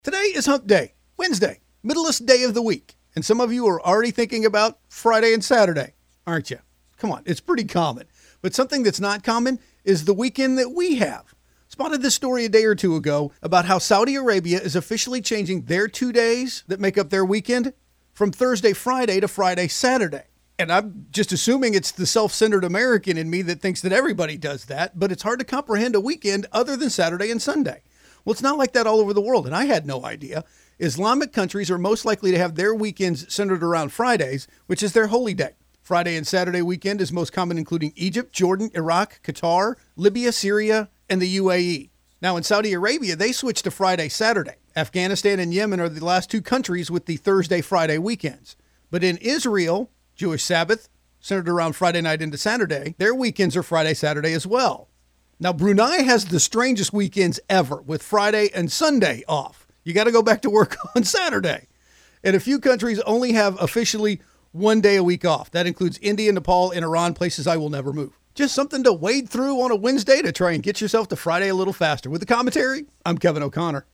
Today is Hump Day, Wednesday, middlest day of the week. And some of you are already thinking about Friday and Saturday, aren't you? Come on, it's pretty common. But something that's not common is the weekend that we have. Spotted this story a day or two ago about how Saudi Arabia is officially changing their 2 days that make up their weekend from Thursday, Friday to Friday, Saturday. And I'm just assuming it's the self-centered American in me that thinks that everybody does that, but it's hard to comprehend a weekend other than Saturday and Sunday. Well, it's not like that all over the world, and I had no idea. Islamic countries are most likely to have their weekends centered around Fridays, which is their holy day. Friday and Saturday weekend is most common, including Egypt, Jordan, Iraq, Qatar, Libya, Syria, and the UAE. Now, in Saudi Arabia, they switched to Friday, Saturday. Afghanistan and Yemen are the last two countries with the Thursday, Friday weekends. But in Israel, Jewish Sabbath, centered around Friday night into Saturday, their weekends are Friday, Saturday as well. Now, Brunei has the strangest weekends ever, with Friday and Sunday off. You got to go back to work on Saturday. And a few countries only have officially 1 day a week off. That includes India, Nepal, and Iran, places I will never move. Just something to wade through on a Wednesday to try and get yourself to Friday a little faster. With the commentary, I'm Kevin O'Connor.